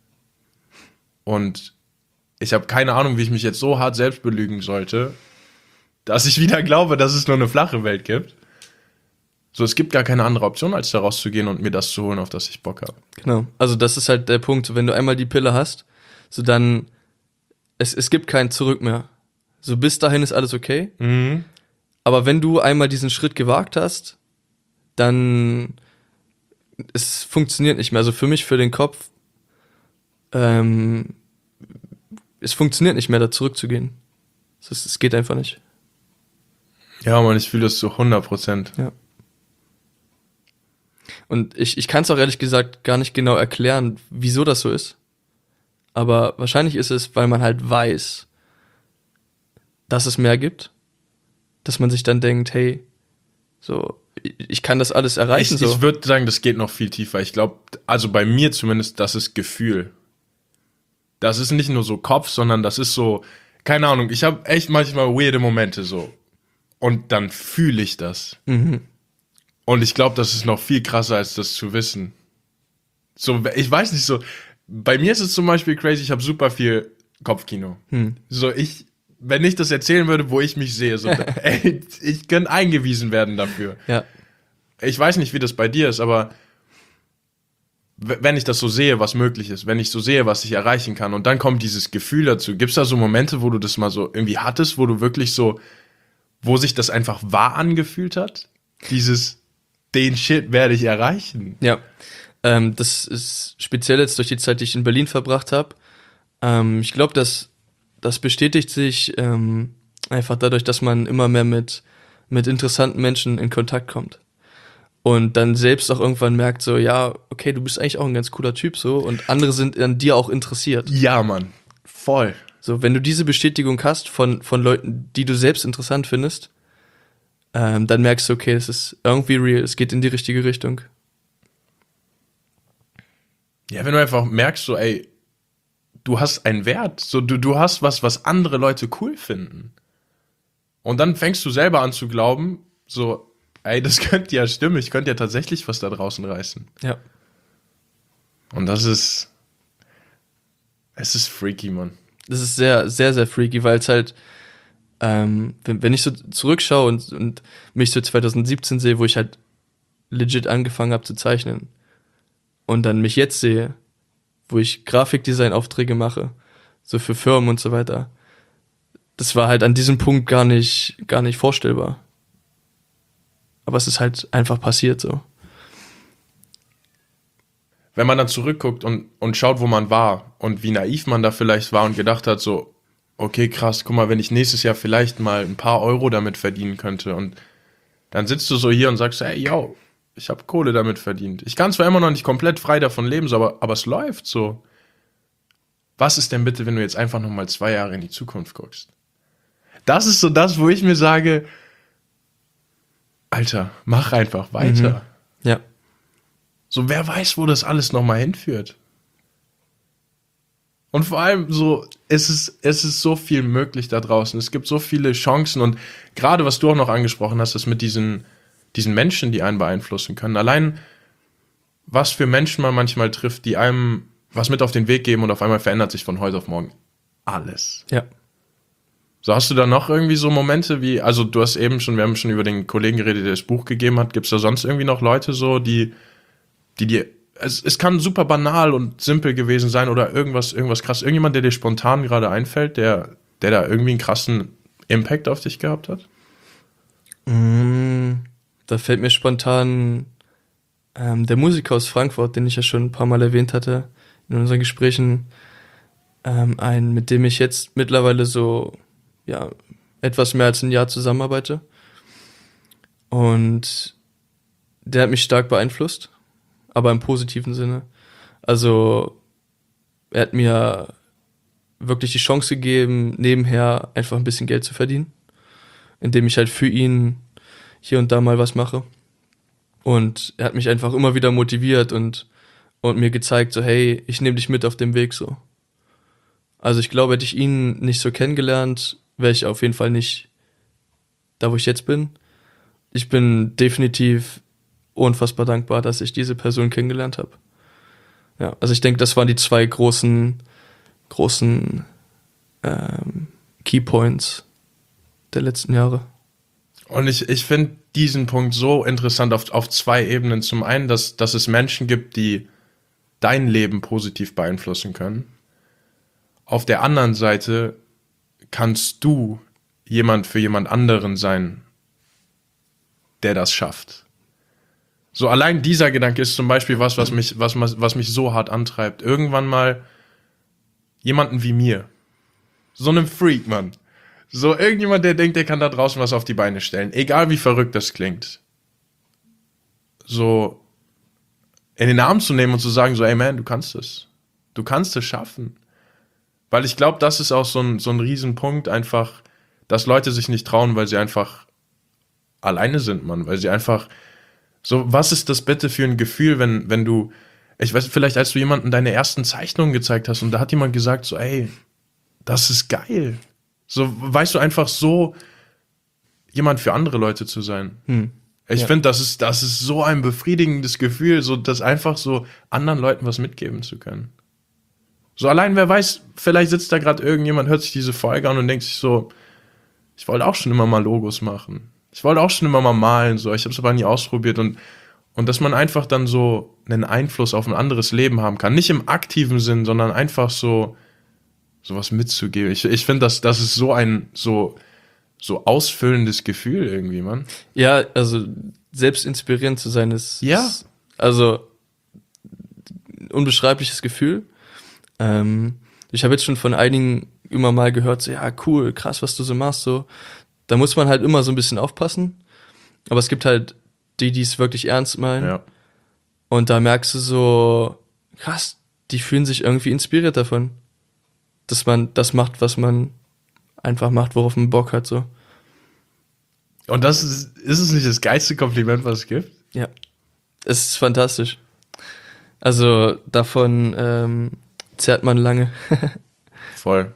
Und ich habe keine Ahnung, wie ich mich jetzt so hart selbst belügen sollte, dass ich wieder glaube, dass es nur eine flache Welt gibt. So, es gibt gar keine andere Option, als da rauszugehen und mir das zu holen, auf das ich Bock habe. Genau. Also das ist halt der Punkt. So, wenn du einmal die Pille hast, so dann, es, es gibt kein Zurück mehr. So bis dahin ist alles okay. Mhm. Aber wenn du einmal diesen Schritt gewagt hast, dann es funktioniert nicht mehr. Also für mich, für den Kopf, ähm, es funktioniert nicht mehr, da zurückzugehen. Es, es geht einfach nicht. Ja, Mann, ich fühle das zu hundert Prozent. Ja. Und ich, ich kann es auch ehrlich gesagt gar nicht genau erklären, wieso das so ist. Aber wahrscheinlich ist es, weil man halt weiß, dass es mehr gibt, dass man sich dann denkt, hey, so, ich, ich kann das alles erreichen. Ich, so. ich würde sagen, das geht noch viel tiefer. Ich glaube, also bei mir zumindest, das ist Gefühl. Das ist nicht nur so Kopf, sondern das ist so, keine Ahnung, ich habe echt manchmal weirde Momente so. Und dann fühle ich das. Mhm. Und ich glaube, das ist noch viel krasser, als das zu wissen. So, ich weiß nicht, so, bei mir ist es zum Beispiel crazy, ich habe super viel Kopfkino. Hm. So, ich, wenn ich das erzählen würde, wo ich mich sehe, so, ey, ich kann eingewiesen werden dafür. Ja. Ich weiß nicht, wie das bei dir ist, aber w- wenn ich das so sehe, was möglich ist, wenn ich so sehe, was ich erreichen kann und dann kommt dieses Gefühl dazu, gibt's da so Momente, wo du das mal so irgendwie hattest, wo du wirklich so, wo sich das einfach wahr angefühlt hat? Dieses, den Shit werde ich erreichen. Ja. Ähm, das ist speziell jetzt durch die Zeit, die ich in Berlin verbracht habe. Ähm, ich glaube, dass das bestätigt sich ähm, einfach dadurch, dass man immer mehr mit, mit interessanten Menschen in Kontakt kommt. Und dann selbst auch irgendwann merkt so, ja, okay, du bist eigentlich auch ein ganz cooler Typ so und andere sind an dir auch interessiert. Ja, Mann. Voll. So, wenn du diese Bestätigung hast von, von Leuten, die du selbst interessant findest, ähm, dann merkst du, okay, es ist irgendwie real, es geht in die richtige Richtung. Ja, wenn du einfach merkst, so, ey, du hast einen Wert, so, du, du hast was, was andere Leute cool finden. Und dann fängst du selber an zu glauben, so, ey, das könnte ja stimmen, ich könnte ja tatsächlich was da draußen reißen. Ja. Und das ist, es ist freaky, Mann. Das ist sehr, sehr, sehr freaky, weil es halt, ähm, wenn, wenn ich so zurückschaue und, und mich so zwanzig siebzehn sehe, wo ich halt legit angefangen habe zu zeichnen und dann mich jetzt sehe, wo ich Grafikdesign-Aufträge mache, so für Firmen und so weiter, das war halt an diesem Punkt gar nicht, gar nicht vorstellbar. Aber es ist halt einfach passiert so. Wenn man dann zurückguckt und, und schaut, wo man war und wie naiv man da vielleicht war und gedacht hat, so, okay, krass, guck mal, wenn ich nächstes Jahr vielleicht mal ein paar Euro damit verdienen könnte und dann sitzt du so hier und sagst, ey, yo, ich habe Kohle damit verdient. Ich kann zwar immer noch nicht komplett frei davon leben, so, aber, aber es läuft so. Was ist denn bitte, wenn du jetzt einfach noch mal zwei Jahre in die Zukunft guckst? Das ist so das, wo ich mir sage, Alter, mach einfach weiter. Mhm. Ja. So, wer weiß, wo das alles noch mal hinführt. Und vor allem so, es ist, es ist so viel möglich da draußen. Es gibt so viele Chancen und gerade was du auch noch angesprochen hast, das mit diesen, diesen Menschen, die einen beeinflussen können. Allein, was für Menschen man manchmal trifft, die einem was mit auf den Weg geben und auf einmal verändert sich von heute auf morgen alles. Ja. So, hast du da noch irgendwie so Momente wie, also du hast eben schon, wir haben schon über den Kollegen geredet, der das Buch gegeben hat. Gibt es da sonst irgendwie noch Leute so, die, die dir, es, es kann super banal und simpel gewesen sein oder irgendwas, irgendwas krass. Irgendjemand, der dir spontan gerade einfällt, der, der da irgendwie einen krassen Impact auf dich gehabt hat? Mm, da fällt mir spontan ähm, der Musiker aus Frankfurt, den ich ja schon ein paar Mal erwähnt hatte in unseren Gesprächen, ähm, ein, mit dem ich jetzt mittlerweile so ja etwas mehr als ein Jahr zusammenarbeite. Und der hat mich stark beeinflusst, aber im positiven Sinne. Also er hat mir wirklich die Chance gegeben, nebenher einfach ein bisschen Geld zu verdienen, indem ich halt für ihn hier und da mal was mache. Und er hat mich einfach immer wieder motiviert und, und mir gezeigt, so hey, ich nehme dich mit auf dem Weg so. Also ich glaube, hätte ich ihn nicht so kennengelernt, wäre ich auf jeden Fall nicht da, wo ich jetzt bin. Ich bin definitiv unfassbar dankbar, dass ich diese Person kennengelernt habe. Ja, also ich denke, das waren die zwei großen, großen ähm, Keypoints der letzten Jahre. Und ich, ich finde diesen Punkt so interessant auf, auf zwei Ebenen. Zum einen, dass, dass es Menschen gibt, die dein Leben positiv beeinflussen können. Auf der anderen Seite kannst du jemand für jemand anderen sein, der das schafft. So allein dieser Gedanke ist zum Beispiel was, was mich, was, was mich so hart antreibt. Irgendwann mal jemanden wie mir. So einem Freak, Mann. So irgendjemand, der denkt, der kann da draußen was auf die Beine stellen. Egal wie verrückt das klingt. So in den Arm zu nehmen und zu sagen, so, ey man, du kannst es. Du kannst es schaffen. Weil ich glaube, das ist auch so ein, so ein Riesenpunkt einfach, dass Leute sich nicht trauen, weil sie einfach alleine sind, Mann. Weil sie einfach, so, was ist das bitte für ein Gefühl, wenn, wenn du, ich weiß, vielleicht als du jemandem deine ersten Zeichnungen gezeigt hast und da hat jemand gesagt so, ey, das ist geil. So, weißt du, einfach so jemand für andere Leute zu sein. Hm. Ich Ja. finde, das ist, das ist so ein befriedigendes Gefühl, so, das einfach so anderen Leuten was mitgeben zu können. So allein, wer weiß, vielleicht sitzt da gerade irgendjemand, hört sich diese Folge an und denkt sich so, ich wollte auch schon immer mal Logos machen. Ich wollte auch schon immer mal malen, so. Ich habe es aber nie ausprobiert und, und dass man einfach dann so einen Einfluss auf ein anderes Leben haben kann. Nicht im aktiven Sinn, sondern einfach so sowas mitzugeben. Ich, ich finde, das, das ist so ein so, so ausfüllendes Gefühl irgendwie, Mann. Ja, also selbst inspirierend zu sein ist, Ja. ist also ein unbeschreibliches Gefühl. Ähm, ich habe jetzt schon von einigen immer mal gehört, so, ja, cool, krass, was du so machst, so. Da muss man halt immer so ein bisschen aufpassen. Aber es gibt halt die, die es wirklich ernst meinen. Ja. Und da merkst du so, krass, die fühlen sich irgendwie inspiriert davon. Dass man das macht, was man einfach macht, worauf man Bock hat, so. Und das ist, ist es nicht das geilste Kompliment, was es gibt? Ja. Es ist fantastisch. Also davon ähm, zerrt man lange. Voll.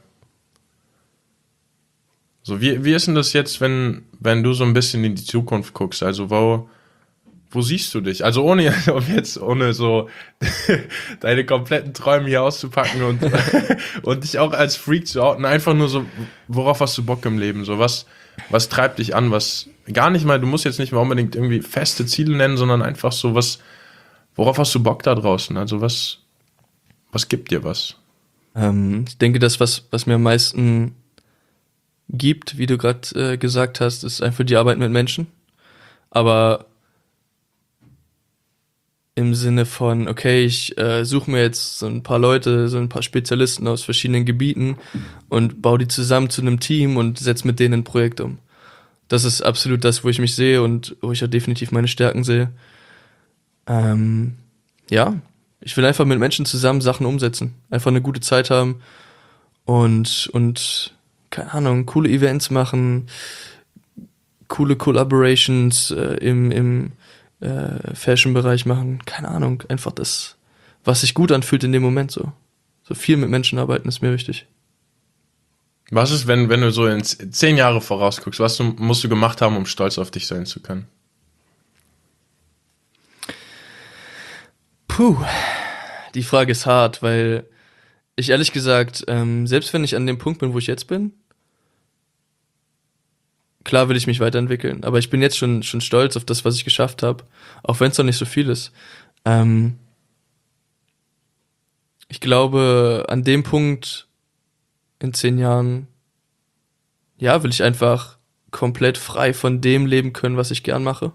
So, wie, wie ist denn das jetzt, wenn, wenn du so ein bisschen in die Zukunft guckst? Also, wo, wo siehst du dich? Also, ohne um jetzt, ohne so deine kompletten Träume hier auszupacken und, und dich auch als Freak zu outen, einfach nur so, worauf hast du Bock im Leben? So, was, was treibt dich an? Was, gar nicht mal, du musst jetzt nicht mal unbedingt irgendwie feste Ziele nennen, sondern einfach so, was, worauf hast du Bock da draußen? Also, was, was gibt dir was? Ähm, ich denke, das, was, was mir am meisten gibt, wie du gerade äh, gesagt hast, ist einfach die Arbeit mit Menschen. Aber im Sinne von, okay, ich äh, suche mir jetzt so ein paar Leute, so ein paar Spezialisten aus verschiedenen Gebieten und baue die zusammen zu einem Team und setze mit denen ein Projekt um. Das ist absolut das, wo ich mich sehe und wo ich ja definitiv meine Stärken sehe. Ähm, ja, ich will einfach mit Menschen zusammen Sachen umsetzen. Einfach eine gute Zeit haben und, und keine Ahnung, coole Events machen, coole Collaborations äh, im, im äh, Fashion-Bereich machen. Keine Ahnung, einfach das, was sich gut anfühlt in dem Moment so. So viel mit Menschen arbeiten ist mir wichtig. Was ist, wenn, wenn du so in zehn Jahre vorausguckst, was du, musst du gemacht haben, um stolz auf dich sein zu können? Puh, die Frage ist hart, weil ich ehrlich gesagt, ähm, selbst wenn ich an dem Punkt bin, wo ich jetzt bin, klar will ich mich weiterentwickeln, aber ich bin jetzt schon schon stolz auf das, was ich geschafft habe, auch wenn es noch nicht so viel ist. Ähm, ich glaube, an dem Punkt in zehn Jahren, ja, will ich einfach komplett frei von dem leben können, was ich gern mache.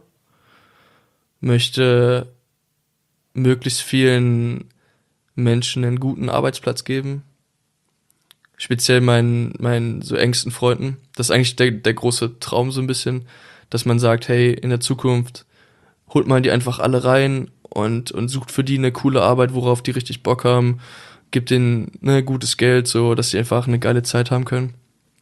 Möchte möglichst vielen Menschen einen guten Arbeitsplatz geben. Speziell meinen, meinen so engsten Freunden. Das ist eigentlich der, der große Traum so ein bisschen, dass man sagt, hey, in der Zukunft holt man die einfach alle rein und, und sucht für die eine coole Arbeit, worauf die richtig Bock haben, gibt denen ne, gutes Geld, so dass sie einfach eine geile Zeit haben können.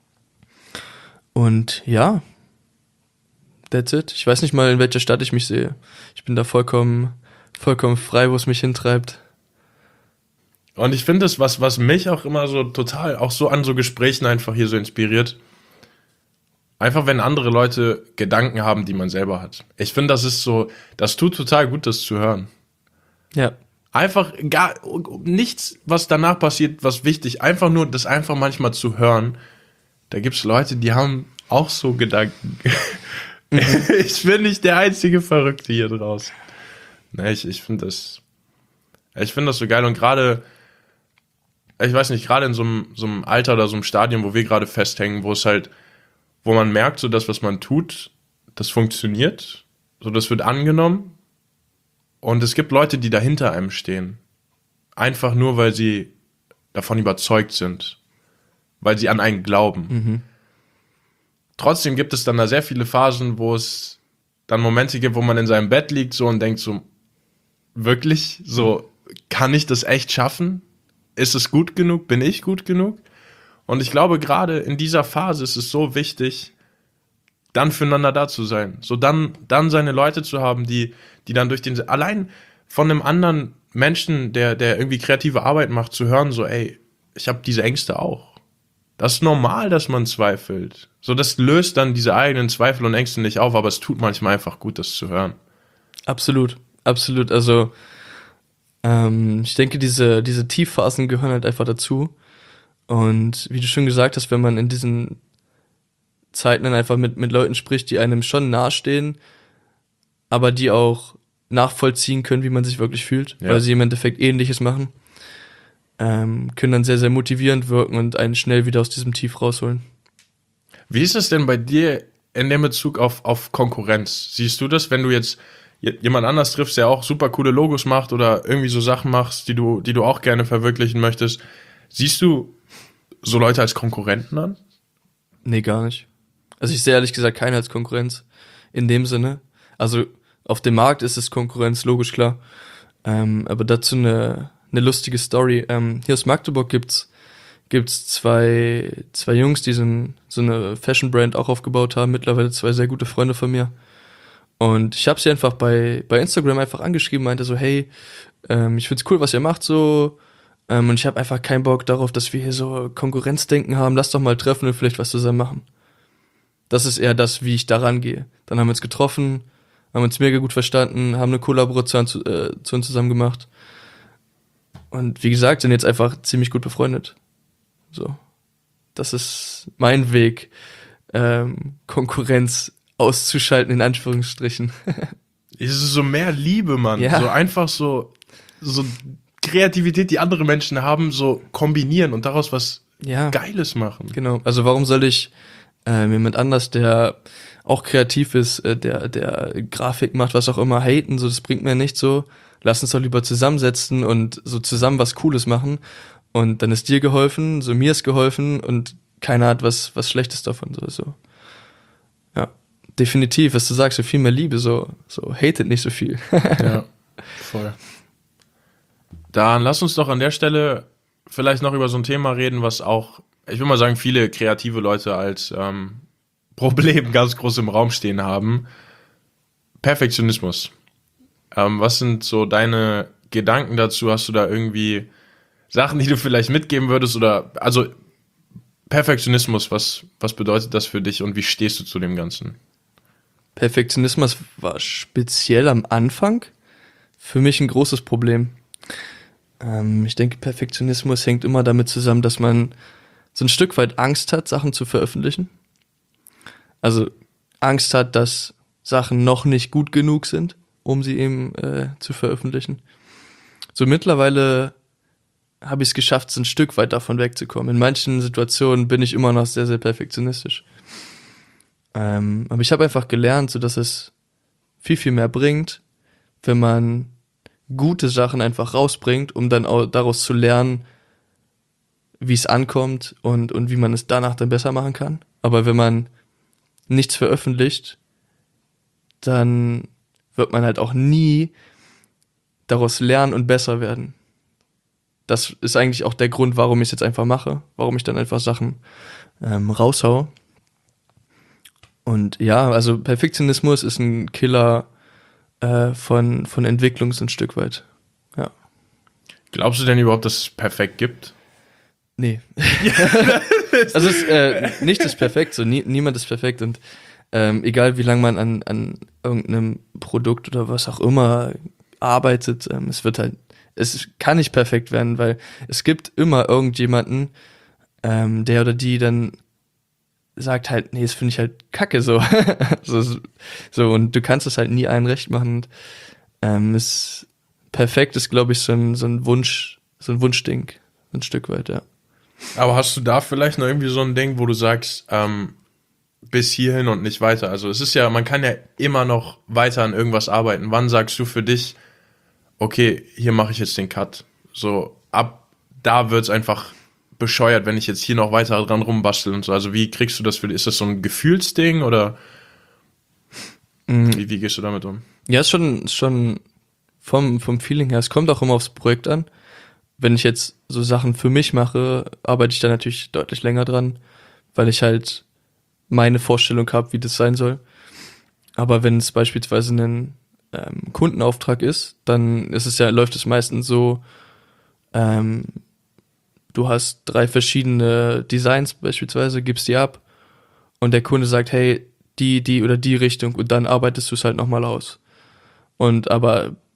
Und ja, that's it. Ich weiß nicht mal, in welcher Stadt ich mich sehe. Ich bin da vollkommen, vollkommen frei, wo es mich hintreibt. Und ich finde es, was, was mich auch immer so total, auch so an so Gesprächen einfach hier so inspiriert, einfach wenn andere Leute Gedanken haben, die man selber hat. Ich finde, das ist so, das tut total gut, das zu hören. Ja. Einfach gar nichts, was danach passiert, was wichtig, einfach nur das einfach manchmal zu hören. Da gibt's Leute, die haben auch so Gedanken. Ich bin nicht der einzige Verrückte hier draußen. Ne, ich, ich finde das, ich finde das so geil und gerade, ich weiß nicht, gerade in so einem, so einem Alter oder so einem Stadium, wo wir gerade festhängen, wo es halt, wo man merkt, so das, was man tut, das funktioniert, so das wird angenommen und es gibt Leute, die dahinter einem stehen. Einfach nur, weil sie davon überzeugt sind, weil sie an einen glauben. Mhm. Trotzdem gibt es dann da sehr viele Phasen, wo es dann Momente gibt, wo man in seinem Bett liegt so und denkt so, wirklich, so, kann ich das echt schaffen? Ist es gut genug? Bin ich gut genug? Und ich glaube, gerade in dieser Phase ist es so wichtig, dann füreinander da zu sein. So dann, dann seine Leute zu haben, die, die dann durch den, allein von einem anderen Menschen, der, der irgendwie kreative Arbeit macht, zu hören, so, ey, ich habe diese Ängste auch. Das ist normal, dass man zweifelt. So, das löst dann diese eigenen Zweifel und Ängste nicht auf, aber es tut manchmal einfach gut, das zu hören. Absolut, absolut. Also Ähm, ich denke, diese, diese Tiefphasen gehören halt einfach dazu. Und wie du schon gesagt hast, wenn man in diesen Zeiten dann einfach mit, mit Leuten spricht, die einem schon nahestehen, aber die auch nachvollziehen können, wie man sich wirklich fühlt, Ja. weil sie im Endeffekt Ähnliches machen, ähm, können dann sehr, sehr motivierend wirken und einen schnell wieder aus diesem Tief rausholen. Wie ist es denn bei dir in dem Bezug auf, auf Konkurrenz? Siehst du das, wenn du jetzt j- jemand anders triffst, der auch super coole Logos macht oder irgendwie so Sachen machst, die du, die du auch gerne verwirklichen möchtest, siehst du so Leute als Konkurrenten an? Nee, gar nicht. Also ich sehe ehrlich gesagt keine als Konkurrenz in dem Sinne. Also auf dem Markt ist es Konkurrenz, logisch, klar. Ähm, aber dazu eine, eine lustige Story. Ähm, hier aus Magdeburg gibt's gibt's zwei, zwei Jungs, die so, ein, so eine Fashion-Brand auch aufgebaut haben. Mittlerweile zwei sehr gute Freunde von mir. Und ich habe sie einfach bei, bei Instagram einfach angeschrieben, meinte so, hey, ähm, ich find's cool, was ihr macht so. Ähm, und ich habe einfach keinen Bock darauf, dass wir hier so Konkurrenzdenken haben. Lass doch mal treffen und vielleicht was zusammen machen. Das ist eher das, wie ich da rangehe. Dann haben wir uns getroffen, haben uns mega gut verstanden, haben eine Kollaboration zu, äh, zu uns zusammen gemacht. Und wie gesagt, sind jetzt einfach ziemlich gut befreundet. So. Das ist mein Weg, ähm, Konkurrenz auszuschalten, in Anführungsstrichen. Es ist so mehr Liebe, Mann. Ja. So einfach so, so Kreativität, die andere Menschen haben, so kombinieren und daraus was Ja, Geiles machen. genau. Also warum soll ich ähm, jemand anders, der auch kreativ ist, äh, der der Grafik macht, was auch immer, haten? So, das bringt mir nicht so. Lass uns doch lieber zusammensetzen und so zusammen was Cooles machen. Und dann ist dir geholfen, so mir ist geholfen und keiner hat was was Schlechtes davon. So, so. Ja, definitiv, was du sagst, so viel mehr Liebe, so so hatet nicht so viel. Ja, voll. Dann lass uns doch an der Stelle vielleicht noch über so ein Thema reden, was auch, ich will mal sagen, viele kreative Leute als ähm, Problem ganz groß im Raum stehen haben. Perfektionismus. Ähm, was sind so deine Gedanken dazu? Hast du da irgendwie Sachen, die du vielleicht mitgeben würdest? Oder, also Perfektionismus, was, was bedeutet das für dich und wie stehst du zu dem Ganzen? Perfektionismus war speziell am Anfang für mich ein großes Problem. Ähm, ich denke, Perfektionismus hängt immer damit zusammen, dass man so ein Stück weit Angst hat, Sachen zu veröffentlichen. Also Angst hat, dass Sachen noch nicht gut genug sind, um sie eben äh, zu veröffentlichen. So mittlerweile habe ich es geschafft, so ein Stück weit davon wegzukommen. In manchen Situationen bin ich immer noch sehr, sehr perfektionistisch. Ähm, aber ich habe einfach gelernt, so dass es viel, viel mehr bringt, wenn man gute Sachen einfach rausbringt, um dann auch daraus zu lernen, wie es ankommt und, und wie man es danach dann besser machen kann. Aber wenn man nichts veröffentlicht, dann wird man halt auch nie daraus lernen und besser werden. Das ist eigentlich auch der Grund, warum ich es jetzt einfach mache, warum ich dann einfach Sachen ähm, raushau. Und ja, also Perfektionismus ist ein Killer äh, von, von Entwicklung so ein Stück weit. Ja. Glaubst du denn überhaupt, dass es perfekt gibt? Nee. Also es, äh, nichts ist perfekt, so nie, niemand ist perfekt und ähm, egal wie lange man an, an irgendeinem Produkt oder was auch immer arbeitet, ähm, es wird halt, es kann nicht perfekt werden, weil es gibt immer irgendjemanden, ähm, der oder die dann sagt halt, nee, das finde ich halt kacke so. so. So, und du kannst es halt nie allen recht machen. Und, ähm, es perfekt ist, glaube ich, so ein, so ein Wunsch, so ein Wunschding, ein Stück weit, ja. Aber hast du da vielleicht noch irgendwie so ein Ding, wo du sagst, ähm, bis hierhin und nicht weiter? Also es ist ja, man kann ja immer noch weiter an irgendwas arbeiten. Wann sagst du für dich, okay, hier mache ich jetzt den Cut? So, ab da wird's einfach bescheuert, wenn ich jetzt hier noch weiter dran rumbastel und so. Also wie kriegst du das für dich? Ist das so ein Gefühlsding oder Mhm. wie, wie gehst du damit um? Ja, ist schon, ist schon vom, vom Feeling her. Es kommt auch immer aufs Projekt an. Wenn ich jetzt so Sachen für mich mache, arbeite ich da natürlich deutlich länger dran, weil ich halt meine Vorstellung habe, wie das sein soll. Aber wenn es beispielsweise ein ähm, Kundenauftrag ist, dann ist es ja, läuft es meistens so, ähm, du hast drei verschiedene Designs beispielsweise, gibst die ab und der Kunde sagt, hey, die, die oder die Richtung und dann arbeitest du es halt nochmal aus. Und aber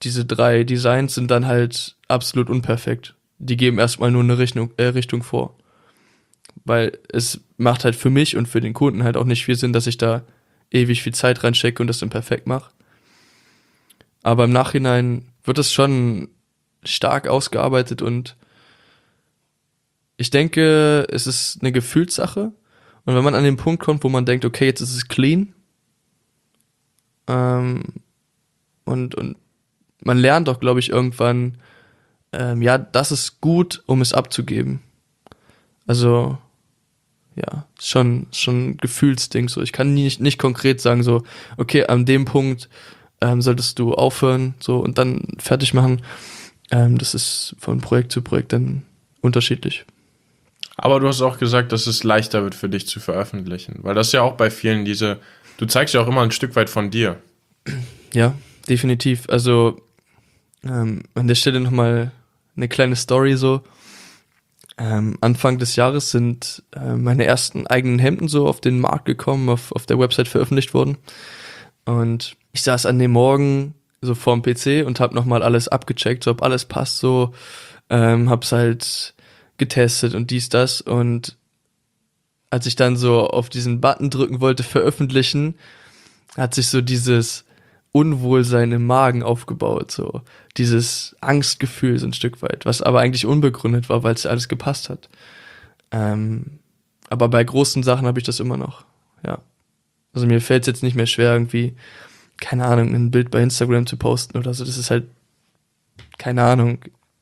diese drei Designs sind dann halt absolut unperfekt. Die geben erstmal nur eine Richtung, äh, Richtung vor. Weil es macht halt für mich und für den Kunden halt auch nicht viel Sinn, dass ich da ewig viel Zeit reinstecke und das dann perfekt mache. Aber im Nachhinein wird es schon stark ausgearbeitet und ich denke, es ist eine Gefühlssache. Und wenn man an den Punkt kommt, wo man denkt, okay, jetzt ist es clean, ähm, und, und man lernt doch, glaube ich, irgendwann, ähm, ja, das ist gut, um es abzugeben. Also, ja, schon, schon ein Gefühlsding, so. Ich kann nicht, nicht konkret sagen, so, okay, an dem Punkt, ähm, solltest du aufhören, so, und dann fertig machen. Ähm, das ist von Projekt zu Projekt dann unterschiedlich. Aber du hast auch gesagt, dass es leichter wird für dich zu veröffentlichen. Weil das ist ja auch bei vielen diese, du zeigst ja auch immer ein Stück weit von dir. Ja, definitiv. Also ähm, an der Stelle nochmal eine kleine Story so. Ähm, Anfang des Jahres sind äh, meine ersten eigenen Hemden so auf den Markt gekommen, auf, auf der Website veröffentlicht worden. Und ich saß an dem Morgen so vorm P C und hab nochmal alles abgecheckt, so ob alles passt so. Ähm, hab's halt getestet und dies, das. Und als ich dann so auf diesen Button drücken wollte, veröffentlichen, hat sich so dieses Unwohlsein im Magen aufgebaut, so dieses Angstgefühl so ein Stück weit, was aber eigentlich unbegründet war, weil es alles gepasst hat. Ähm, aber bei großen Sachen habe ich das immer noch, ja. Also mir fällt es jetzt nicht mehr schwer, irgendwie, keine Ahnung, ein Bild bei Instagram zu posten oder so. Das ist halt, keine Ahnung,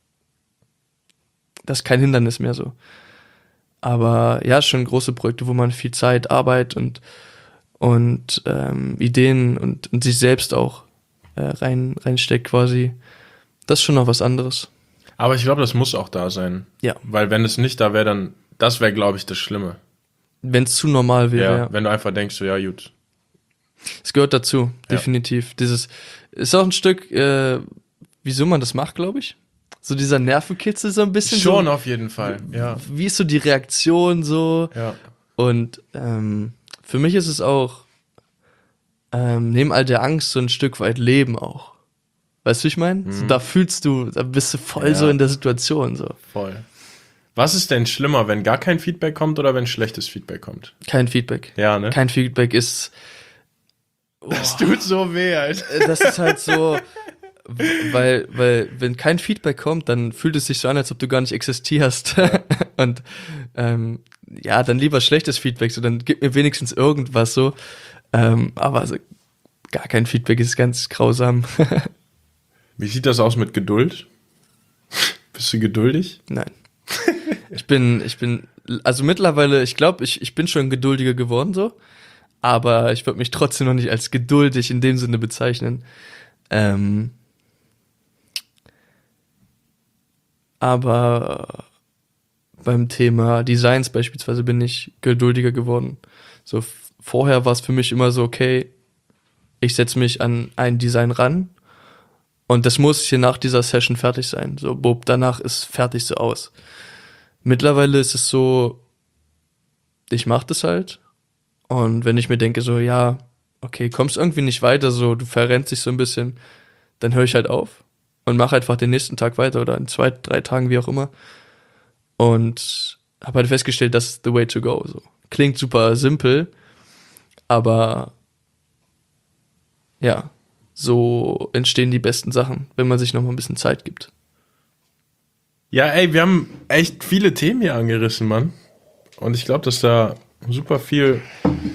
das ist kein Hindernis mehr so. Aber ja, schon große Projekte, wo man viel Zeit, Arbeit und und ähm, Ideen und, und sich selbst auch äh, rein reinsteckt quasi. Das ist schon noch was anderes. Aber ich glaube, das muss auch da sein. Ja. Weil wenn es nicht da wäre, dann, das wäre, glaube ich, das Schlimme. Wenn es zu normal wäre. Ja, Ja. wenn du einfach denkst, so, ja, gut. Es gehört dazu, Ja. definitiv. Dieses ist auch ein Stück, äh, wieso man das macht, glaube ich. So dieser Nervenkitzel so ein bisschen. Schon so, auf jeden Fall, ja. Wie ist so die Reaktion so? Ja. Und ähm, für mich ist es auch ähm, neben all der Angst so ein Stück weit Leben auch. Weißt du, wie ich meine? Mhm. So, da fühlst du, da bist du voll Ja. so in der Situation so. Voll. Was ist denn schlimmer, wenn gar kein Feedback kommt oder wenn schlechtes Feedback kommt? Kein Feedback. Ja, ne? Kein Feedback ist, Das tut so weh, Alter. äh, das ist halt so, w- weil, weil, wenn kein Feedback kommt, dann fühlt es sich so an, als ob du gar nicht existierst. Und ähm, ja, dann lieber schlechtes Feedback, so dann gib mir wenigstens irgendwas so. Ähm, aber so, gar kein Feedback ist ganz grausam. Wie sieht das aus mit Geduld? Bist du geduldig? Nein. Ich bin, ich bin, also mittlerweile, ich glaube, ich, ich bin schon geduldiger geworden so, aber ich würde mich trotzdem noch nicht als geduldig in dem Sinne bezeichnen. Ähm, aber beim Thema Designs beispielsweise bin ich geduldiger geworden. So f- vorher war es für mich immer so, okay, ich setze mich an ein Design ran und das muss hier nach dieser Session fertig sein. So, bob, danach ist fertig so aus. Mittlerweile ist es so, ich mach das halt und wenn ich mir denke so, ja, okay, kommst irgendwie nicht weiter, so, du verrennst dich so ein bisschen, dann höre ich halt auf und mache einfach den nächsten Tag weiter oder in zwei, drei Tagen, wie auch immer. Und habe halt festgestellt, das ist the way to go. So. Klingt super simpel, aber ja, so entstehen die besten Sachen, wenn man sich noch mal ein bisschen Zeit gibt. Ja, ey, wir haben echt viele Themen hier angerissen, Mann. Und ich glaube, dass da super viel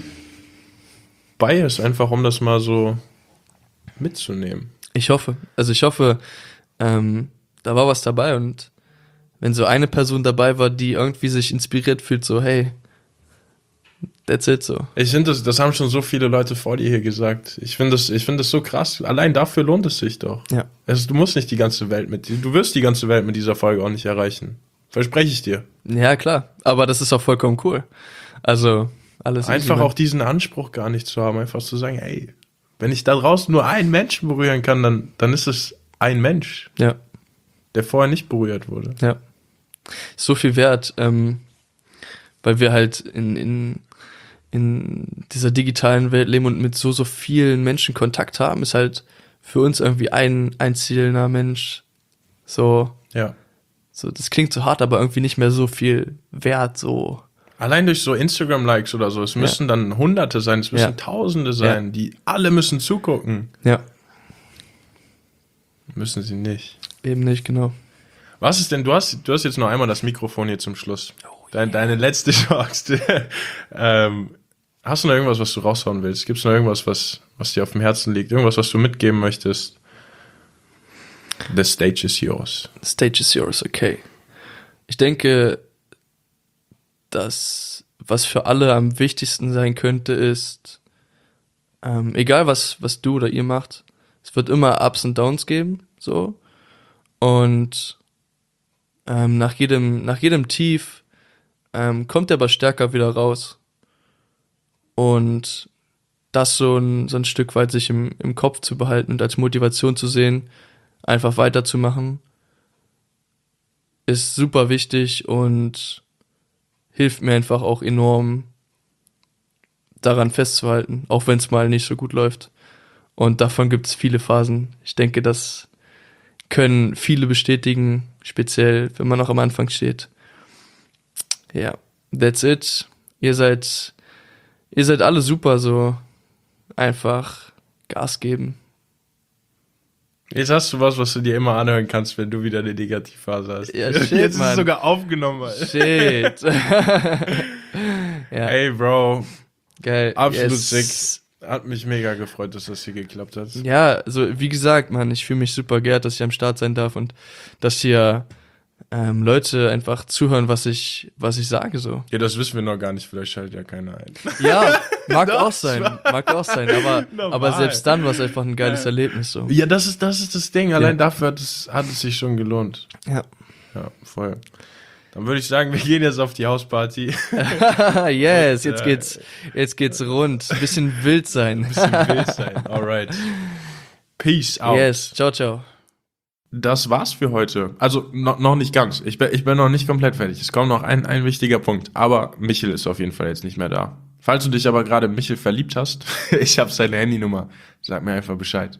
bei ist, einfach um das mal so mitzunehmen. Ich hoffe, also ich hoffe, ähm, da war was dabei und wenn so eine Person dabei war, die irgendwie sich inspiriert fühlt, so hey, that's it so. Ich finde, das, das haben schon so viele Leute vor dir hier gesagt. Ich finde das, ich finde das so krass. Allein dafür lohnt es sich doch. Ja. Also, du musst nicht die ganze Welt mit, du wirst die ganze Welt mit dieser Folge auch nicht erreichen. Verspreche ich dir. Ja, klar, aber das ist auch vollkommen cool. Also, alles Einfach easy, auch diesen Anspruch gar nicht zu haben, einfach zu sagen, ey, wenn ich da draußen nur einen Menschen berühren kann, dann, dann ist es ein Mensch, Ja, der vorher nicht berührt wurde. ja. So viel wert, ähm, weil wir halt in, in, in dieser digitalen Welt leben und mit so, so vielen Menschen Kontakt haben, ist halt für uns irgendwie ein einzelner Mensch so, Ja. so, das klingt so hart, aber irgendwie nicht mehr so viel wert, so. Allein durch so Instagram-Likes oder so, es müssen dann Hunderte sein, es müssen Ja. Tausende sein, Ja. die alle müssen zugucken. Ja, Müssen sie nicht. eben nicht, genau. Was ist denn, du hast, du hast jetzt noch einmal das Mikrofon hier zum Schluss. Deine, deine letzte Chance. ähm, hast du noch irgendwas, was du raushauen willst? Gibt es noch irgendwas, was, was dir auf dem Herzen liegt? Irgendwas, was du mitgeben möchtest? The stage is yours. The stage is yours, okay. Ich denke, dass was für alle am wichtigsten sein könnte, ist, ähm, egal was, was du oder ihr macht, es wird immer Ups und Downs geben, so. Und ähm, nach jedem, nach jedem Tief ähm, kommt er aber stärker wieder raus. Und das so ein, so ein Stück weit sich im, im Kopf zu behalten und als Motivation zu sehen, einfach weiterzumachen, ist super wichtig und hilft mir einfach auch enorm, daran festzuhalten, auch wenn es mal nicht so gut läuft. Und davon gibt es viele Phasen. Ich denke, das können viele bestätigen, speziell wenn man noch am Anfang steht. Ja, that's it. Ihr seid, ihr seid alle super, so einfach Gas geben. Jetzt hast du was, was du dir immer anhören kannst, wenn du wieder eine Negativphase hast. Ja, shit, Jetzt ist Mann. es sogar aufgenommen. Alter. Shit. ja, Ey, Bro, geil. absolut Yes. sick. Hat mich mega gefreut, dass das hier geklappt hat. Ja, also wie gesagt, Mann, ich fühle mich super geehrt, dass ich am Start sein darf und dass hier ähm, Leute einfach zuhören, was ich, was ich sage so. Ja, das wissen wir noch gar nicht, vielleicht schaltet ja keiner ein. Ja, mag Doch, auch sein, mag auch sein, aber, Normal. aber selbst dann war es einfach ein geiles Erlebnis so. Ja, das ist, das ist das Ding. Allein Ja. dafür hat es, hat es sich schon gelohnt. Ja. Ja, voll. Dann würde ich sagen, wir gehen jetzt auf die Hausparty. yes, jetzt äh, geht's, jetzt geht's rund. Bisschen wild sein. Bisschen wild sein. Alright. Peace out. Yes, ciao, ciao. Das war's für heute. Also no, noch nicht ganz. Ich bin, ich bin noch nicht komplett fertig. Es kommt noch ein, ein wichtiger Punkt. Aber Michel ist auf jeden Fall jetzt nicht mehr da. Falls du dich aber gerade in Michel verliebt hast, ich habe seine Handynummer. Sag mir einfach Bescheid.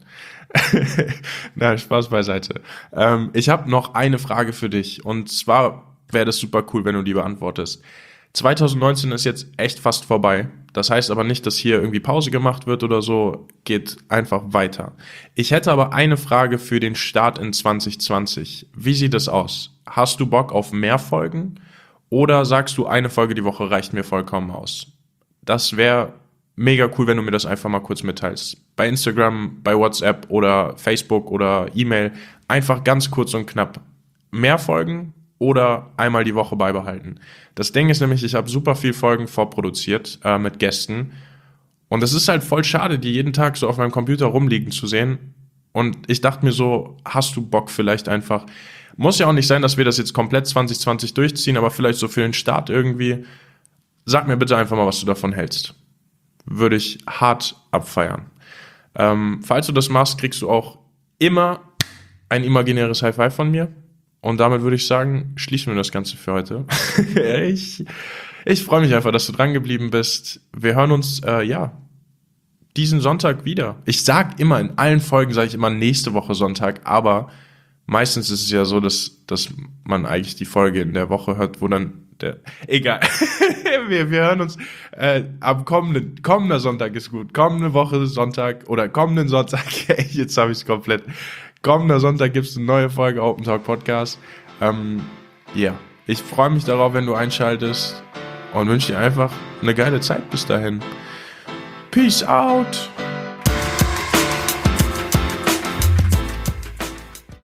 Nein, Spaß beiseite. Ähm, ich habe noch eine Frage für dich. Und zwar wäre das super cool, wenn du die beantwortest. zwanzig neunzehn ist jetzt echt fast vorbei. Das heißt aber nicht, dass hier irgendwie Pause gemacht wird oder so. Geht einfach weiter. Ich hätte aber eine Frage für den Start in zwanzig zwanzig. Wie sieht es aus? Hast du Bock auf mehr Folgen? Oder sagst du, eine Folge die Woche reicht mir vollkommen aus? Das wäre mega cool, wenn du mir das einfach mal kurz mitteilst. Bei Instagram, bei WhatsApp oder Facebook oder E-Mail. Einfach ganz kurz und knapp. Mehr Folgen oder einmal die Woche beibehalten. Das Ding ist nämlich, ich habe super viel Folgen vorproduziert äh, mit Gästen und es ist halt voll schade, die jeden Tag so auf meinem Computer rumliegen zu sehen und ich dachte mir so, hast du Bock vielleicht einfach, muss ja auch nicht sein, dass wir das jetzt komplett zwanzig zwanzig durchziehen, aber vielleicht so für den Start irgendwie, sag mir bitte einfach mal, was du davon hältst. Würde ich hart abfeiern. Ähm, falls du das machst, kriegst du auch immer ein imaginäres High Five von mir. Und damit würde ich sagen, schließen wir das Ganze für heute. ich ich freue mich einfach, dass du dran geblieben bist. Wir hören uns, äh, ja, diesen Sonntag wieder. Ich sag immer, in allen Folgen sage ich immer nächste Woche Sonntag, aber meistens ist es ja so, dass, dass man eigentlich die Folge in der Woche hört, wo dann der, egal. wir, wir hören uns äh, am kommenden, kommender Sonntag ist gut. Kommende Woche Sonntag oder kommenden Sonntag, jetzt habe ich es komplett. Kommender Sonntag gibt es eine neue Folge Open Talk Podcast. Ähm, ja, ich freue mich darauf, wenn du einschaltest und wünsche dir einfach eine geile Zeit bis dahin. Peace out!